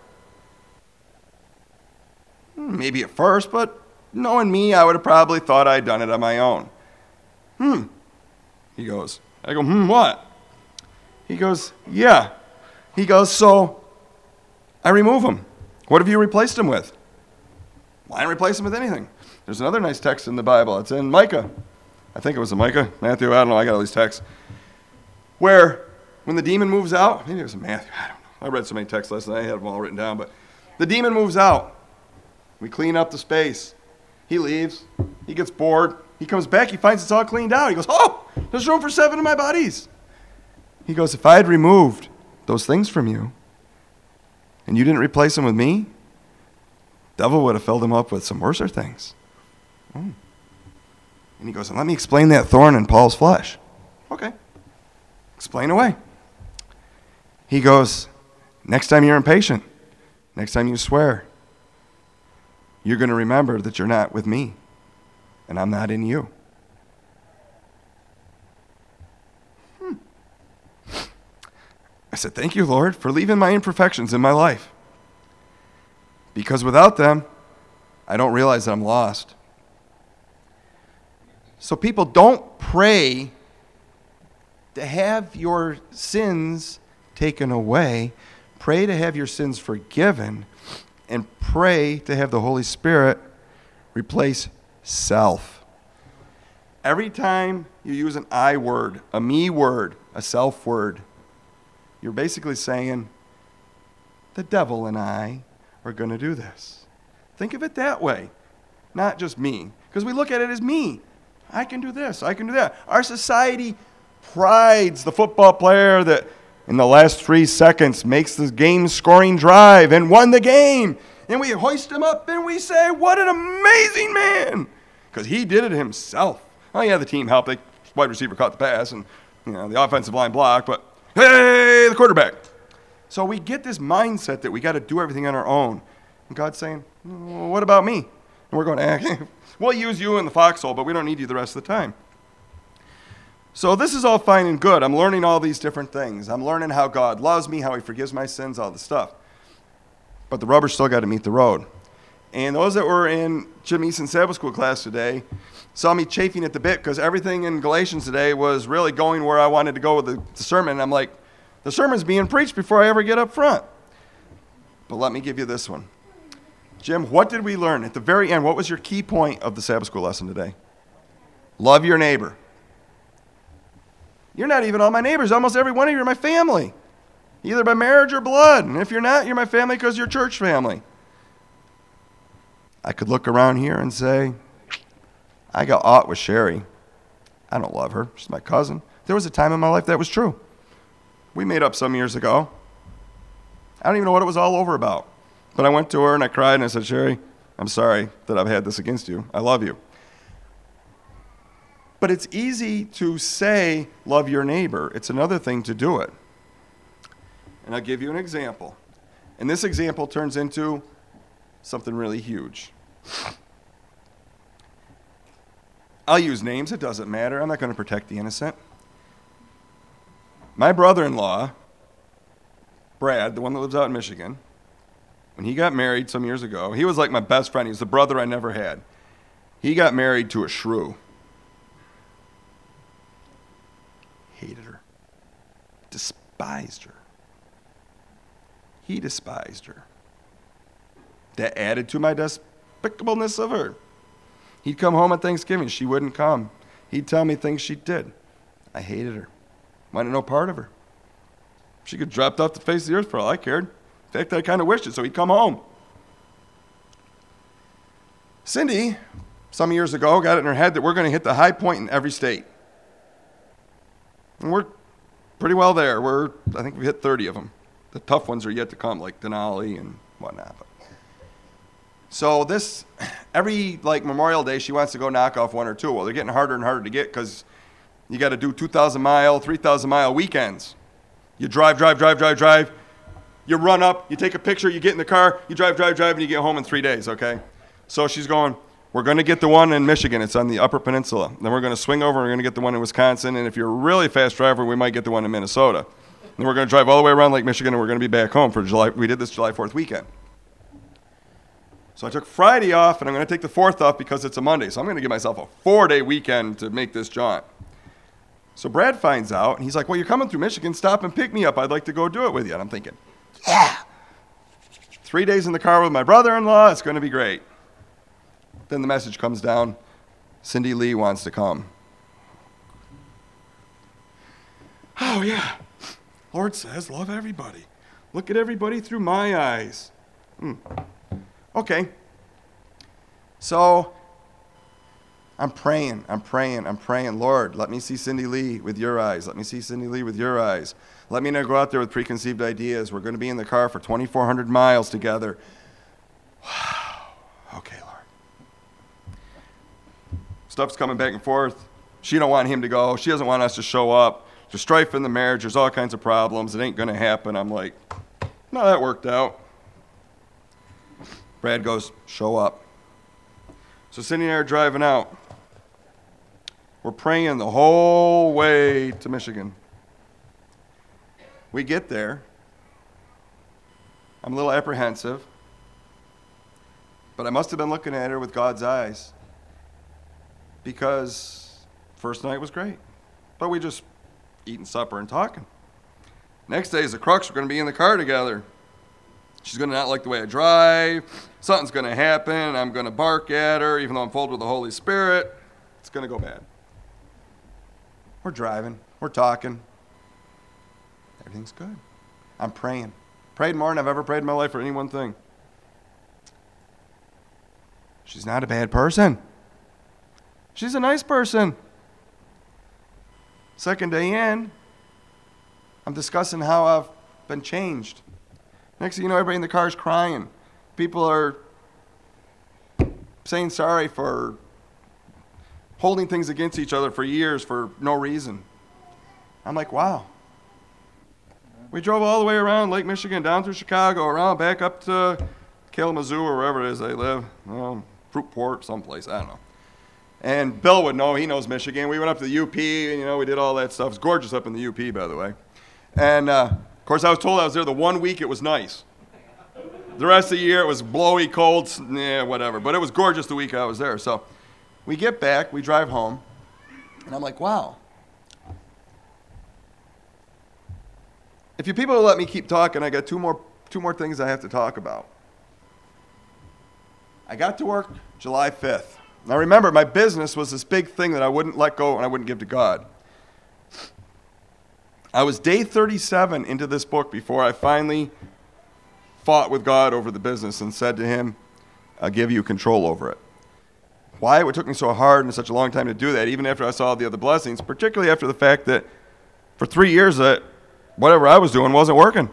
Maybe at first, but knowing me, I would have probably thought I'd done it on my own. Hmm. He goes, I go, hmm, what? He goes, yeah. He goes, so I remove them. What have you replaced them with? Well, I didn't replace them with anything. There's another nice text in the Bible. It's in Micah. I think it was in Micah. Matthew, I don't know. I got all these texts. Where when the demon moves out, maybe it was in Matthew. I don't know. I read so many texts last night. I had them all written down. But the demon moves out. We clean up the space. He leaves. He gets bored. He comes back. He finds it's all cleaned out. He goes, oh, there's room for seven of my bodies. He goes, if I had removed those things from you and you didn't replace them with me, the devil would have filled him up with some worser things. Oh. And he goes, and let me explain that thorn in Paul's flesh. Okay. Explain away. He goes, next time you're impatient, next time you swear, you're going to remember that you're not with me and I'm not in you. Hmm. I said, thank you, Lord, for leaving my imperfections in my life. Because without them, I don't realize that I'm lost. So people, don't pray to have your sins taken away. Pray to have your sins forgiven, and pray to have the Holy Spirit replace self. Every time you use an I word, a me word, a self word, you're basically saying, the devil and I are going to do this. Think of it that way, not just me, because we look at it as me. I can do this, I can do that. Our society prides the football player that in the last three seconds makes the game-scoring drive and won the game. And we hoist him up and we say, what an amazing man, because he did it himself. Oh, yeah, the team helped. The wide receiver caught the pass, and you know the offensive line blocked, but hey, the quarterback. So we get this mindset that we got to do everything on our own. And God's saying, well, what about me? And we're going, eh, we'll use you in the foxhole, but we don't need you the rest of the time. So this is all fine and good. I'm learning all these different things. I'm learning how God loves me, how he forgives my sins, all this stuff. But the rubber still got to meet the road. And those that were in Jim Eason's Sabbath School class today saw me chafing at the bit because everything in Galatians today was really going where I wanted to go with the, the sermon. And I'm like, the sermon's being preached before I ever get up front. But let me give you this one. Jim, what did we learn? At the very end, what was your key point of the Sabbath School lesson today? Love your neighbor. You're not even all my neighbors. Almost every one of you are my family, either by marriage or blood. And if you're not, you're my family because you're church family. I could look around here and say, I got aught with Sherry. I don't love her. She's my cousin. There was a time in my life that was true. We made up some years ago. I don't even know what it was all over about. But I went to her and I cried and I said, Sherry, I'm sorry that I've had this against you. I love you. But it's easy to say, love your neighbor. It's another thing to do it. And I'll give you an example. And this example turns into something really huge. I'll use names. It doesn't matter. I'm not going to protect the innocent. My brother-in-law, Brad, the one that lives out in Michigan, when he got married some years ago, he was like my best friend. He was the brother I never had. He got married to a shrew. Hated her. Despised her. He despised her. That added to my despicableness of her. He'd come home at Thanksgiving. She wouldn't come. He'd tell me things she did. I hated her. Wanted no part of her. She could drop off the face of the earth for all I cared. In fact, I kind of wished it, so he'd come home. Cindy, some years ago, got it in her head that we're going to hit the high point in every state. And we're pretty well there. We're, I think we hit thirty of them. The tough ones are yet to come, like Denali and whatnot. So this, every like Memorial Day, she wants to go knock off one or two. Well, they're getting harder and harder to get because you got to do two thousand mile, three thousand mile weekends. You drive, drive, drive, drive, drive. You run up, you take a picture, you get in the car, you drive, drive, drive, and you get home in three days, okay? So she's going, we're going to get the one in Michigan. It's on the Upper Peninsula. Then we're going to swing over, and we're going to get the one in Wisconsin. And if you're a really fast driver, we might get the one in Minnesota. Then we're going to drive all the way around Lake Michigan, and we're going to be back home for July. We did this July fourth weekend. So I took Friday off, and I'm going to take the fourth off because it's a Monday. So I'm going to give myself a four-day weekend to make this jaunt. So Brad finds out, and he's like, well, you're coming through Michigan. Stop and pick me up. I'd like to go do it with you. And I'm thinking, yeah. Three days in the car with my brother-in-law. It's going to be great. Then the message comes down. Cindy Lee wants to come. Oh, yeah. Lord says, love everybody. Look at everybody through my eyes. Hmm. Okay. So I'm praying, I'm praying, I'm praying. Lord, let me see Cindy Lee with your eyes. Let me see Cindy Lee with your eyes. Let me not go out there with preconceived ideas. We're going to be in the car for twenty-four hundred miles together. Wow. Okay, Lord. Stuff's coming back and forth. She don't want him to go. She doesn't want us to show up. There's strife in the marriage. There's all kinds of problems. It ain't going to happen. I'm like, no, that worked out. Brad goes, show up. So Cindy and I are driving out. We're praying the whole way to Michigan. We get there. I'm a little apprehensive. But I must have been looking at her with God's eyes. Because first night was great. But we just eating supper and talking. Next day is the crux. We're going to be in the car together. She's going to not like the way I drive. Something's going to happen. I'm going to bark at her, even though I'm filled with the Holy Spirit. It's going to go bad. We're driving. We're talking. Everything's good. I'm praying. Prayed more than I've ever prayed in my life for any one thing. She's not a bad person. She's a nice person. Second day in, I'm discussing how I've been changed. Next thing you know, everybody in the car is crying. People are saying sorry for holding things against each other for years for no reason. I'm like, wow. We drove all the way around Lake Michigan, down through Chicago, around back up to Kalamazoo or wherever it is they live. Well, Fruitport, someplace, I don't know. And Bill would know, he knows Michigan. We went up to the U P, and, you know, we did all that stuff. It's gorgeous up in the U P, by the way. And, uh, of course, I was told I was there the one week it was nice. The rest of the year it was blowy, cold, yeah, whatever. But it was gorgeous the week I was there. So we get back, we drive home, and I'm like, wow. If you people will let me keep talking, I got two more, two more things I have to talk about. I got to work July fifth. Now remember, my business was this big thing that I wouldn't let go and I wouldn't give to God. I was day thirty-seven into this book before I finally fought with God over the business and said to him, I'll give you control over it. Why it took me so hard and such a long time to do that, even after I saw the other blessings, particularly after the fact that for three years that whatever I was doing wasn't working.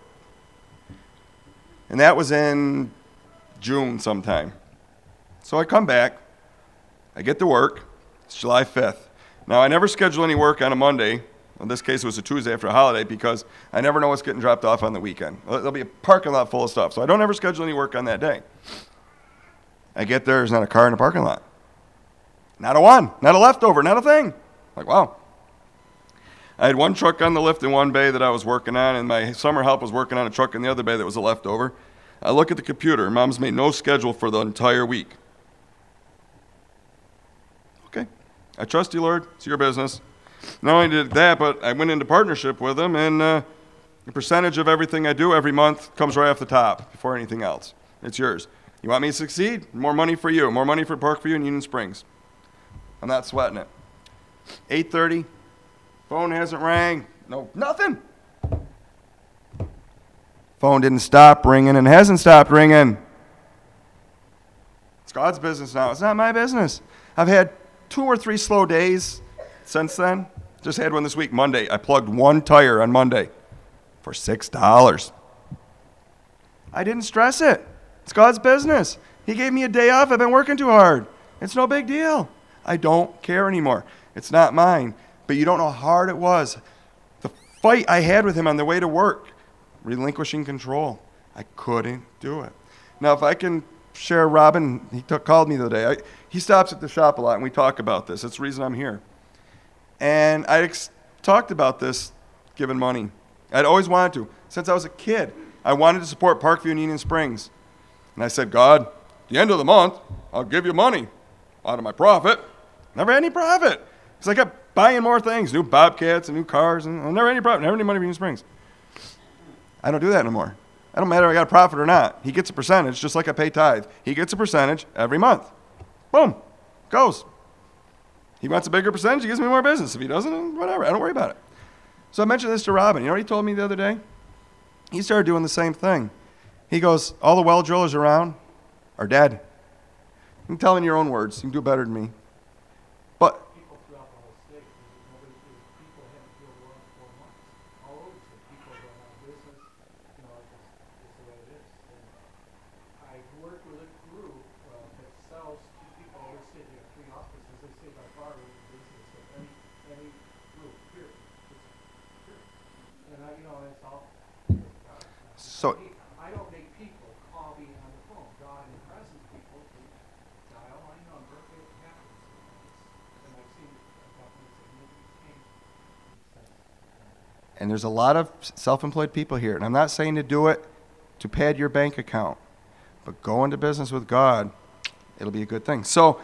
And that was in June sometime. So I come back, I get to work, it's July fifth. Now I never schedule any work on a Monday. In this case it was a Tuesday after a holiday because I never know what's getting dropped off on the weekend. There'll be a parking lot full of stuff, so I don't ever schedule any work on that day. I get there, there's not a car in the parking lot. Not a one, not a leftover, not a thing. Like, wow. I had one truck on the lift in one bay that I was working on, and my summer help was working on a truck in the other bay that was a leftover. I look at the computer. Mom's made no schedule for the entire week. Okay. I trust you, Lord. It's your business. Not only did that, but I went into partnership with him, and uh, the percentage of everything I do every month comes right off the top before anything else. It's yours. You want me to succeed? More money for you. More money for Parkview and Union Springs. I'm not sweating it. eight thirty. Phone hasn't rang. No, nothing. Phone didn't stop ringing and hasn't stopped ringing. It's God's business now. It's not my business. I've had two or three slow days since then. Just had one this week, Monday. I plugged one tire on Monday for six dollars. I didn't stress it. It's God's business. He gave me a day off. I've been working too hard. It's no big deal. I don't care anymore. It's not mine. But you don't know how hard it was. The fight I had with him on the way to work, relinquishing control. I couldn't do it. Now, if I can share, Robin, he took, called me the other day. I, he stops at the shop a lot, and we talk about this. That's the reason I'm here. And I ex- talked about this, giving money. I'd always wanted to. Since I was a kid, I wanted to support Parkview and Union Springs. And I said, God, at the end of the month, I'll give you money out of my profit. Never had any profit. Because I kept buying more things, new Bobcats and new cars, and I never had any profit, never had any money from Union Springs. I don't do that anymore. I don't matter if I got a profit or not. He gets a percentage, just like I pay tithe. He gets a percentage every month. Boom. Goes. He wants a bigger percentage, he gives me more business. If he doesn't, whatever. I don't worry about it. So I mentioned this to Robin. You know what he told me the other day? He started doing the same thing. He goes, all the well drillers around are dead. You can tell in your own words. You can do better than me. But People throughout the whole state, nobody, people haven't drilled well in four months. All over the state, people are going out of business. You know, it's, it's the way it is. And I work with a group uh, that sells to people. They say they have three offices. They say by far we're the business of any any group. Period. It's, period. And I, you know, it's all. so I don't make people call me on the phone. God in presence people to dial my number. It happens. And I've seen companies that make these changes. And there's a lot of self-employed people here. And I'm not saying to do it to pad your bank account. But go into business with God, it'll be a good thing. So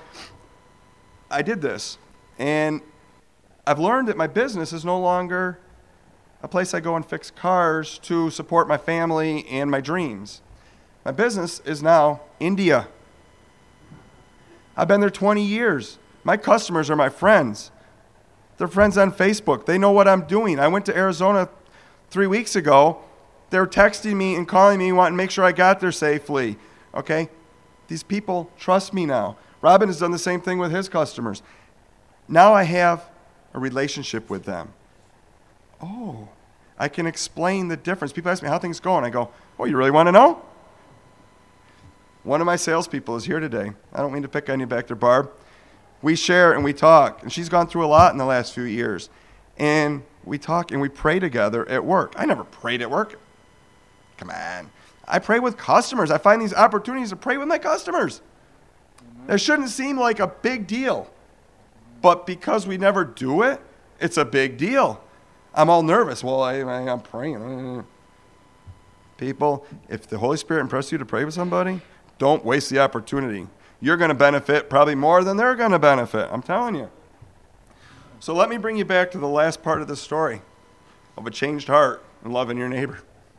I did this. And I've learned that my business is no longer a place I go and fix cars to support my family and my dreams. My business is now India. I've been there twenty years. My customers are my friends. They're friends on Facebook. They know what I'm doing. I went to Arizona three weeks ago. They were texting me and calling me, wanting to make sure I got there safely. Okay? These people trust me now. Robin has done the same thing with his customers. Now I have a relationship with them. Oh, I can explain the difference. People ask me how things going. I go, oh, you really want to know? One of my salespeople is here today. I don't mean to pick on you back there, Barb. We share and we talk, and she's gone through a lot in the last few years. And we talk and we pray together at work. I never prayed at work. Come on. I pray with customers. I find these opportunities to pray with my customers. It shouldn't seem like a big deal. But because we never do it, it's a big deal. I'm all nervous. Well, I, I, I'm praying. People, if the Holy Spirit impresses you to pray with somebody, don't waste the opportunity. You're going to benefit probably more than they're going to benefit. I'm telling you. So let me bring you back to the last part of the story of a changed heart and loving your neighbor.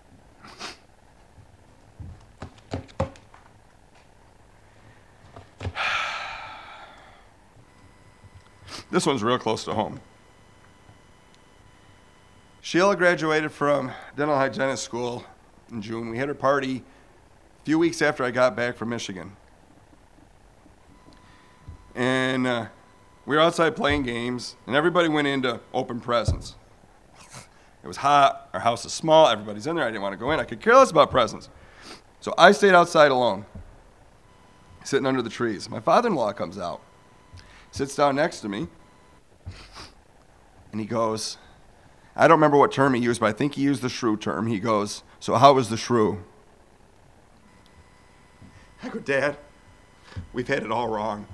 This one's real close to home. Sheila graduated from dental hygienist school in June. We had her party a few weeks after I got back from Michigan. And uh, we were outside playing games, and everybody went in to open presents. It was hot. Our house is small. Everybody's in there. I didn't want to go in. I could care less about presents. So I stayed outside alone, sitting under the trees. My father-in-law comes out, sits down next to me, and he goes, I don't remember what term he used, but I think he used the shrew term. He goes, so how was the shrew? I go, Dad, we've had it all wrong.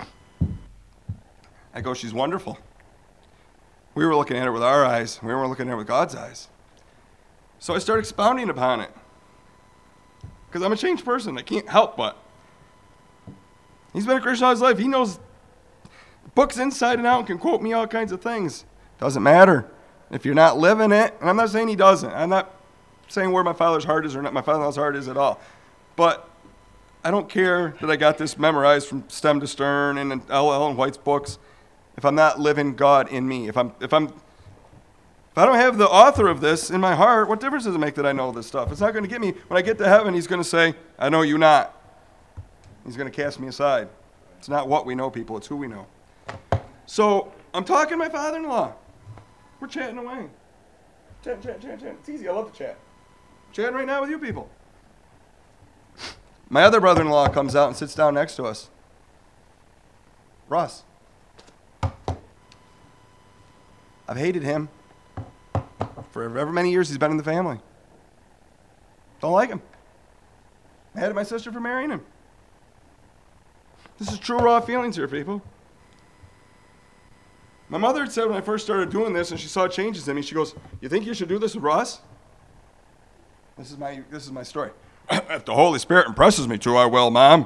I go, she's wonderful. We were looking at her with our eyes. We weren't looking at her with God's eyes. So I started expounding upon it. Because I'm a changed person. I can't help but. He's been a Christian all his life. He knows books inside and out and can quote me all kinds of things. Doesn't matter. If you're not living it, and I'm not saying he doesn't. I'm not saying where my father's heart is or not my father-in-law's heart is at all. But I don't care that I got this memorized from stem to stern and in L L and White's books. If I'm not living God in me, if I'm, if I'm, if I don't have the author of this in my heart, what difference does it make that I know this stuff? It's not going to get me. When I get to heaven, he's going to say, I know you not. He's going to cast me aside. It's not what we know, people. It's who we know. So I'm talking to my father-in-law. We're chatting away. Chatting, chatting, chatting, chatting. It's easy. I love to chat. Chatting right now with you people. My other brother-in-law comes out and sits down next to us. Russ. I've hated him for however many years he's been in the family. Don't like him. Mad at my sister for marrying him. This is true raw feelings here, people. My mother had said when I first started doing this and she saw changes in me, she goes, you think you should do this with Russ? This is my, this is my story. If the Holy Spirit impresses me to, I will, Mom.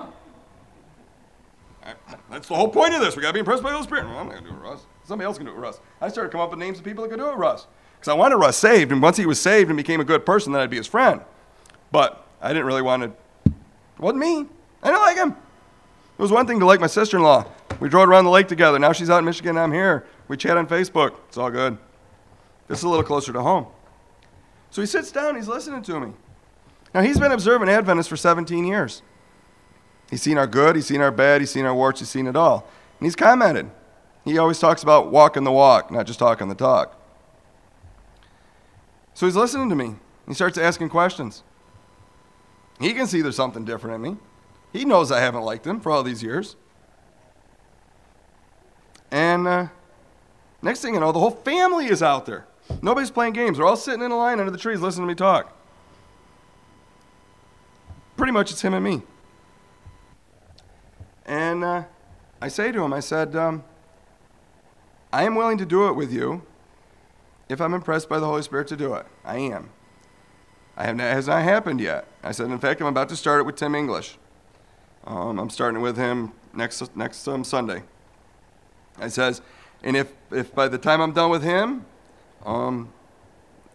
That's the whole point of this. We got to be impressed by the Holy Spirit. Well, I'm not going to do it with Russ. Somebody else can do it with Russ. I started coming up with names of people that could do it with Russ. Because I wanted Russ saved, and once he was saved and became a good person, then I'd be his friend. But I didn't really want to. It wasn't me. I didn't like him. It was one thing to like my sister-in-law. We drove around the lake together. Now she's out in Michigan and I'm here. We chat on Facebook. It's all good. This is a little closer to home. So he sits down. He's listening to me. Now, he's been observing Adventists for seventeen years. He's seen our good. He's seen our bad. He's seen our warts. He's seen it all. And he's commented. He always talks about walking the walk, not just talking the talk. So he's listening to me. He starts asking questions. He can see there's something different in me. He knows I haven't liked him for all these years. And uh, next thing you know, the whole family is out there. Nobody's playing games. They're all sitting in a line under the trees listening to me talk. Pretty much it's him and me. And uh, I say to him, I said, um, I am willing to do it with you if I'm impressed by the Holy Spirit to do it. I am. I have not, it has not happened yet. I said, in fact, I'm about to start it with Tim English. Um, I'm starting with him next next um, Sunday. I says, and if, if by the time I'm done with him, um,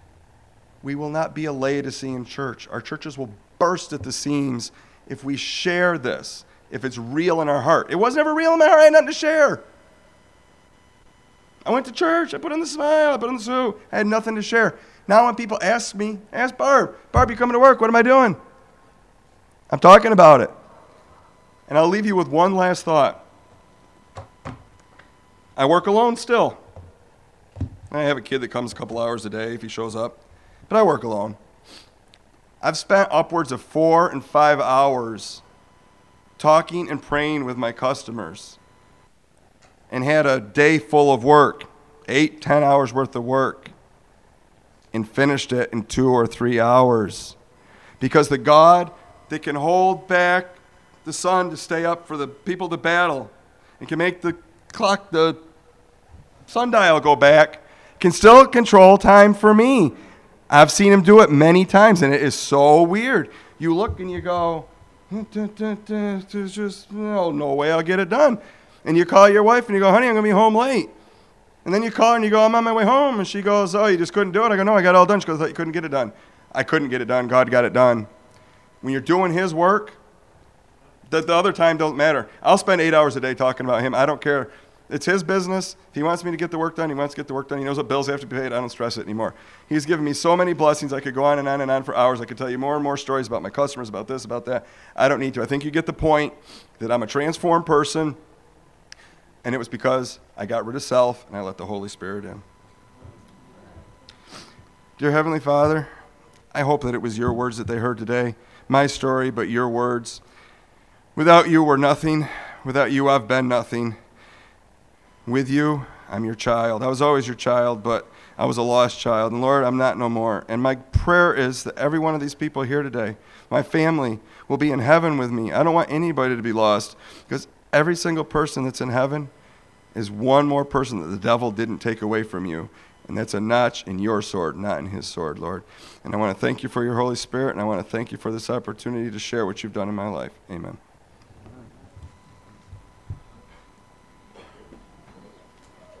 we will not be a Laodicean church. Our churches will burst at the seams if we share this, if it's real in our heart. It was never real in my heart. I had nothing to share. I went to church. I put on the smile. I put on the suit. I had nothing to share. Now when people ask me, ask Barb, Barb, you coming to work? What am I doing? I'm talking about it. And I'll leave you with one last thought. I work alone still. I have a kid that comes a couple hours a day if he shows up, but I work alone. I've spent upwards of four and five hours talking and praying with my customers and had a day full of work, eight, ten hours worth of work, and finished it in two or three hours. Because the God that can hold back the sun to stay up for the people to battle and can make the clock, the sundial go back, can still control time for me. I've seen him do it many times, and it is so weird. You look and you go, there's just no, no way I'll get it done. And you call your wife and you go, honey, I'm going to be home late. And then you call her and you go, I'm on my way home. And she goes, oh, you just couldn't do it? I go, no, I got it all done. She goes, I thought you couldn't get it done. I couldn't get it done. God got it done. When you're doing his work, the, the other time don't matter. I'll spend eight hours a day talking about him. I don't care. It's his business. If he wants me to get the work done, he wants to get the work done. He knows what bills have to be paid. I don't stress it anymore. He's given me so many blessings. I could go on and on and on for hours. I could tell you more and more stories about my customers, about this, about that. I don't need to. I think you get the point that I'm a transformed person, and it was because I got rid of self and I let the Holy Spirit in. Dear Heavenly Father, I hope that it was your words that they heard today. My story, but your words. Without you, we're nothing. Without you, I've been nothing. With you, I'm your child. I was always your child, but I was a lost child. And Lord, I'm not no more. And my prayer is that every one of these people here today, my family, will be in heaven with me. I don't want anybody to be lost, because every single person that's in heaven is one more person that the devil didn't take away from you. And that's a notch in your sword, not in his sword, Lord. And I want to thank you for your Holy Spirit, and I want to thank you for this opportunity to share what you've done in my life. Amen.